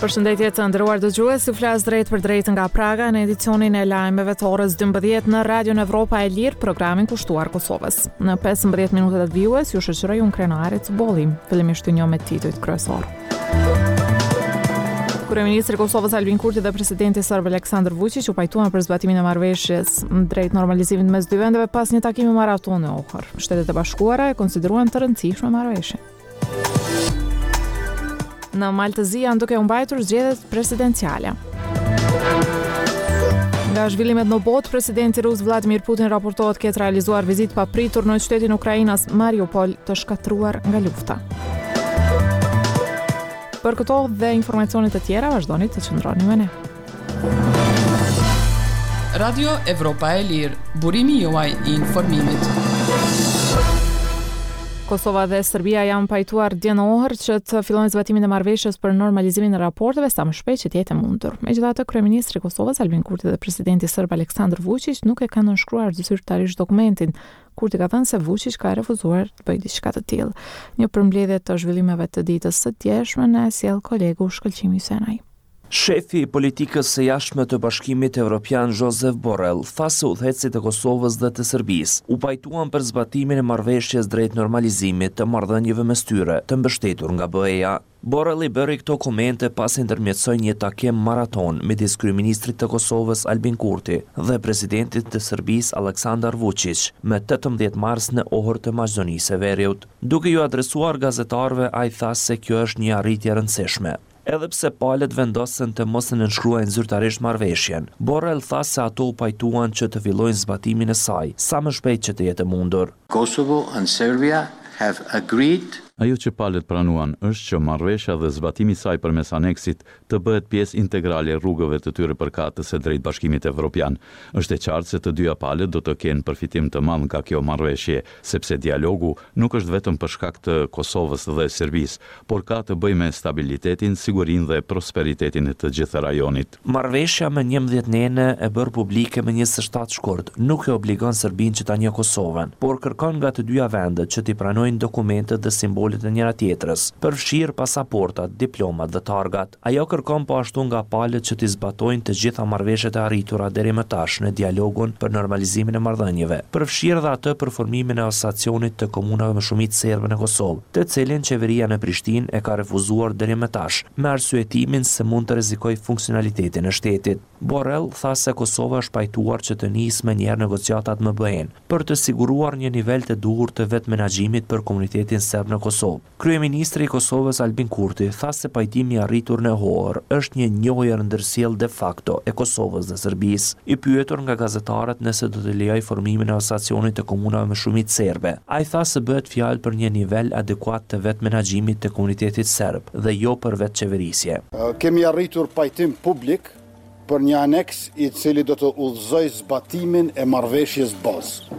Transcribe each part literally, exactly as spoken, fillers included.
Përshëndetje të nderuar dëgjues, ju flas drejt për drejt nga Praga në edicionin e lajmeve të orës dymbëdhjetë në Radio Evropa e Lirë, programin kushtuar Kosovës. Në pesëmbëdhjetë minutat e vijues ju shoqëroj unë Krenare Cuboli, fillimisht një me titujt kryesor. Kryeministri i Kosovës Albin Kurti dhe presidenti serb Aleksandar Vučić u pajtuan për zbatimin e marrëveshjes drejt normalizimit mes dy vendeve pas një takimi maraton në Ohër. Shtetet e Bashkuara e konsideruan të rëndësishme marrëveshjen. Në Maltëzi janë duke u mbajtur zgjedhjet presidenciale. Nga zhvillimet në botë, presidenti rus Vladimir Putin raportohet ketë realizuar vizitë papritur në qytetin ukrainas Mariupol të shkatruar nga lufta. Për këto dhe informacionet të tjera, vazhdoni të qëndroni me ne. Radio Evropa e Lirë, burimi juaj i informimit. Kosova dhe Serbia janë pajtuar dje në Ohër që të fillojnë zbatimin e marrëveshjes për normalizimin e raporteve sa më shpejt që të jetë e mundur. Megjithatë, kryeministri i Kosovës Albin Kurti dhe presidenti serb Aleksandar Vučić nuk e kanë nënshkruar zyrtarisht dokumentin. Kurti ka thënë se Vučić ka refuzuar të bëjë diçka të tillë. Një përmbledhje të zhvillimeve të ditës së djeshme na sjell kolegu Shkëlqimi Senaj. Shefi i politikës së jashtme të Bashkimit Evropian Josep Borrell tha se udhëheqësit e Kosovës dhe të Serbisë u pajtuan për zbatimin e marrëveshjes drejt normalizimit të marrëdhënieve mes tyre, të mbështetur nga B E A. Borrell i bëri këto komente pas ndërmjetësoi një takim maraton midis kryeministrit të Kosovës Albin Kurti dhe presidentit të Serbisë Aleksandar Vučić me tetëmbëdhjetë mars në Ohër të Maqedonisë së Veriut. Duke ju adresuar gazetarëve, ai tha se kjo është një arritje e rëndësishme. Edhe pse palët vendosen të mos e nënshkruajnë zyrtarisht marrëveshjen, Borrell tha se ato u pajtuan që të fillojnë zbatimin e saj, sa më shpejt që të jetë mundur. Kosovo and Serbia have agreed. Ajo që palët pranuan është që marrëveshja dhe zbatimi i saj përmes aneksit të bëhet pjesë integrale e rrugëve të tyre përkatëse drejt Bashkimit Evropian. Është e qartë se të dyja palët do të kenë përfitim të madh nga kjo marrëveshje, sepse dialogu nuk është vetëm për shkak të Kosovës dhe Serbisë, por ka të bëjë me stabilitetin, sigurinë dhe prosperitetin e të gjithë rajonit. Marrëveshja me njëmbëdhjetë nënë e bërë publike me njëzet e shtatë shkurt nuk e obligon Serbinë që ta njohë Kosovën, por kërkon nga të dyja vendet që t'i pranojnë dokumentet dhe simbolet e njëra tjetrës, përfshirë pasaportat, diplomat dhe targat. Ajo kërkon po ashtu nga palët që t'i zbatojnë të gjitha marrëveshjet e arritura deri më tash në dialogun për normalizimin e marrëdhënieve, përfshirë dhe atë për formimin e asociacionit të komunave me shumicë serbe në Kosovë, të cilin qeveria në Prishtinë e ka refuzuar deri më tash, me arsyetimin se mund të rrezikojë funksionalitetin e shtetit. Borrell tha se Kosova është pajtuar që të nisë me njerë negociatat më B E-n për të siguruar një nivel të duhur të vetë menaxhimit për komunitetin serb në Kosovë. Kryeministri i Kosovës Albin Kurti tha se pajtimi i arritur në Ohër është një njohje ndërsjellë de facto e Kosovës dhe Serbisë. I pyetur nga gazetarët nëse do të lejojë formimin e asociacionit të komunave me shumicë serbe, ai tha se bëhet fjalë për një nivel adekuat të vetë menaxhimit të komunitetit serb dhe jo për vetë qeverisje. Kemi arritur pajtim publik për një aneks i cili do të udhëzoj zbatimin e marrëveshjes bazë.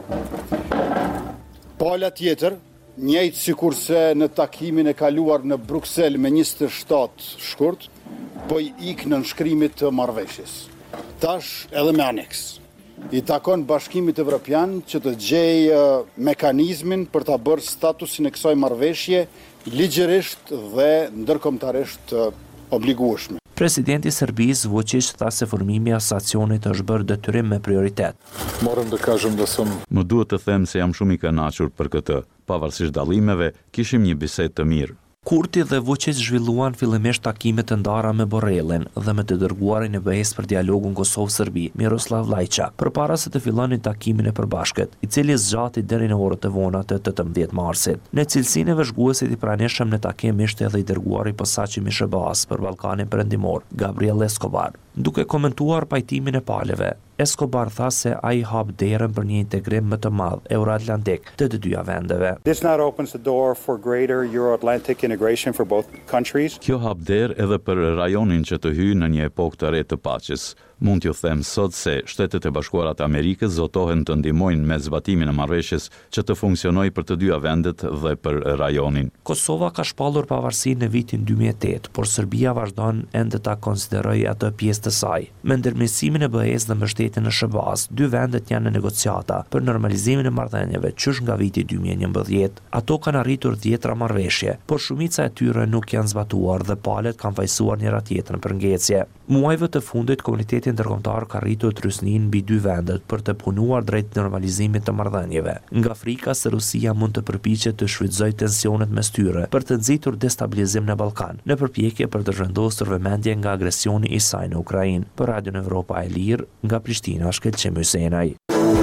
Pala tjetër, njëjtë sikurse në takimin e kaluar në Bruksel me njëzet e shtatë shkurt, po i ik në nënshkrimit të marrëveshjes. Tash edhe me aneks. I takon Bashkimit Evropian që të gjejë mekanizmin për ta bërë statusin e kësaj marrëveshje ligjërisht dhe ndërkombëtarisht obligueshme. Presidenti i Serbisë Vučić tha se formimi i asociacionit është bërë detyrim me prioritet. Moram të kažem da sam Më duhet të them se jam shumë i kënaqur për këtë. Pavarësisht dallimeve, kishim një bisedë të mirë. Kurti dhe Vučić zhvilluan fillimisht takime të ndara me Borrellin dhe me të dërguarin e B E-s për dialogun Kosovë-Serbi, Miroslav Lajçak, përpara se të fillonin takimin e përbashkët, i cili zgjati deri në orët e vona të tetëmbëdhjetë marsit. Në cilësinë e vëzhguesit i pranishëm në takim ishte edhe i dërguari posaçi Mishebas për Ballkanin Perëndimor, Gabriel Escobar. Duke komentuar pajtimin e palëve, Escobar tha se ai hap derën për një integrim më të madh euro-atlantik të të dyja vendeve. This now opens the door for greater Euro-Atlantic integration for both countries. Kjo hap derë edhe për rajonin që të hyjë në një epokë të re të paqes. Mund t'ju them sot se Shtetet e Bashkuara të Amerikës zotohen të ndihmojnë me zbatimin e marrëveshjes që të funksionojë për të dyja vendet dhe për rajonin. Kosova ka shpallur pavarësinë në vitin dy mijë e tetë, por Serbia vazhdon ende ta konsiderojë atë pjesë të saj. Me ndërmjetësimin e B E S dhe mbështetjen e S B A-s, dy vendet janë në negociata për normalizimin e marrëdhënieve qysh nga viti dy mijë e njëmbëdhjetë. Ato kanë arritur dhjetra marrëveshje, por shumica e tyre nuk janë zbatuar dhe palët kanë fajsuar njëra tjetrën për ngjecje. Muajve të fundit komuniteti ndërkombëtar ka rritur trysnin mbi dy vendet për të punuar drejt normalizimit të marrëdhënieve, nga frika se Rusia mund të përpiqet të shfrytëzojë tensionet mes tyre për të nxitur destabilizim në Ballkan, në përpjekje për të zhvendosur vëmendje nga agresioni i saj në Ukrainë. Për Radion Evropa e Lirë, nga Prishtina, Shkelqem Hysenaj.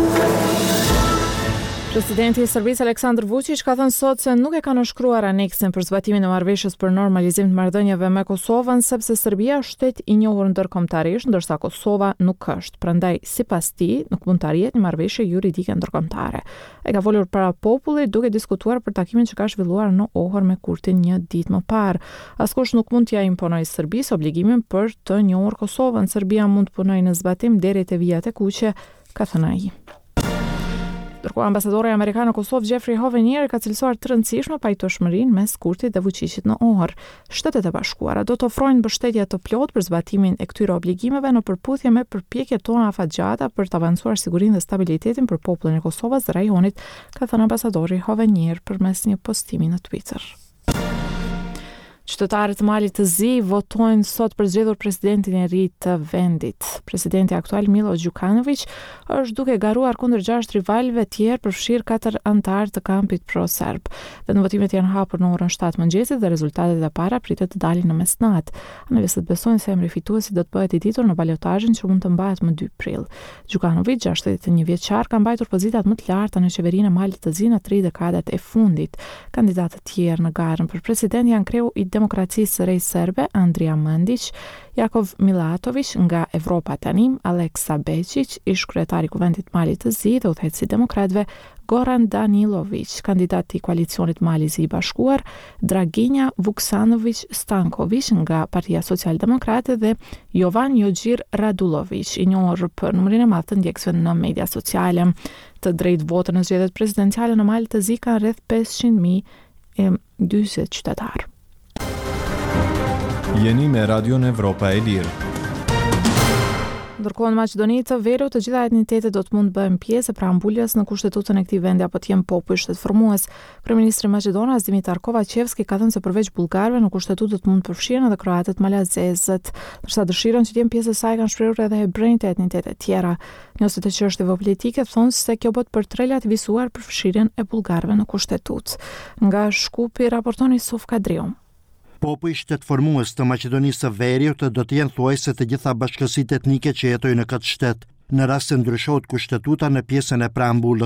Presidenti i Serbisë Aleksandar Vučić ka thënë sot se nuk e ka nënshkruar aneksin për zbatimin e marrëveshjes për normalizim të marrëdhënieve me Kosovën, sepse Serbia është shtet i njohur ndërkombëtarisht, ndërsa Kosova nuk është. Prandaj, sipas tij, nuk mund të arrihet një marrëveshje juridike ndërkombëtare. E ka folur para popullit duke diskutuar për takimin që ka zhvilluar në Ohër me Kurtin një ditë më parë. Askush nuk mund t'ia imponojë Serbisë obligimin për të njohur Kosovën. Serbia mund të punojë në zbatim deri te vijat e kuqe, ka thënë ai. Ndërkohë, ambasadori amerikan në Kosovë Jeffrey Hovenier ka cilësuar të rëndësishme pajtoshmërinë mes Kurtit dhe Vučićit në Ohër. Shtetet e Bashkuara do të ofrojnë mbështetje të plotë për zbatimin e këtyre obligimeve në përputhje me përpjekjet tona afatgjata për të avancuar sigurinë dhe stabilitetin për popullin e Kosovës dhe rajonit, ka thënë ambasadori Hovenier përmes një postimi në Twitter. Qytetarët e Malit të Zi votojnë sot për zgjedhur presidentin e ri të vendit. Presidenti aktual Milo Đukanović është duke garuar kundër gjashtë rivalëve tjerë, përfshirë katër anëtar të kampit pro-serb. Dhe në votimet janë hapur në orën shtatë mëngjesit dhe rezultatet e para pritet të dalin në mesnatë. Analistët besojnë se emri fituesi do të bëhet i ditur në balotazhin që mund të mbahet më dy prill. Đukanović, gjashtëdhjetë e një vjeçar, ka mbajtur pozitat më të larta në qeverinë e Malit të Zi në tri dekadat e fundit. Kandidatët tjerë në garën për president janë kreu i Demokracisë së Re serbe Andrija Mandić, Jakov Milatović nga Evropa Tanim, Aleksa Bečić, ish kryetari i Kuvendit Malit të Zi dhe udhëheqësi i demokratëve, Goran Danilović, kandidat i koalicionit Mali Zi i Bashkuar, Draginja Vuksanović Stanković nga Partia Socialdemokrate dhe Jovan Jogjir Radulović, i njohur për numrin e madh të ndjekësve në media sociale. Të drejtë votën në zgjedhjet presidenciale në Mali të Zi kanë rreth pesëqind mijë e dyzet qytetarë. Jeni me Radion Evropa e Lirë. Ndërkohë në Maqedoni të Veriut, të gjitha etnitetet do të mund të bëhen pjesë e preambullës në kushtetutën e këtij vendi apo të jenë popull shtetformues. Kryeministri maqedonas Dimitar Kovacevski ka thënë se përveç bullgarëve në kushtetutë do të mund të përfshihen edhe kroatët, malazezët, ndërsa dëshirën që të jenë pjesë e saj kanë shprehur edhe hebrejtë e etnitete tjera. Njohësit e çështjeve politike thonë se kjo bëhet për të relativizuar përfshirjen e bullgarëve në kushtetutë. Nga Shkupi raporton Yusuf Kadriu. Populli shtetformues të Maqedonisë së Veriut do të jenë thuajse të gjitha bashkësitë etnike që jetojnë në këtë shtet, në rast se ndryshohet kushtetuta në pjesën e preambullës.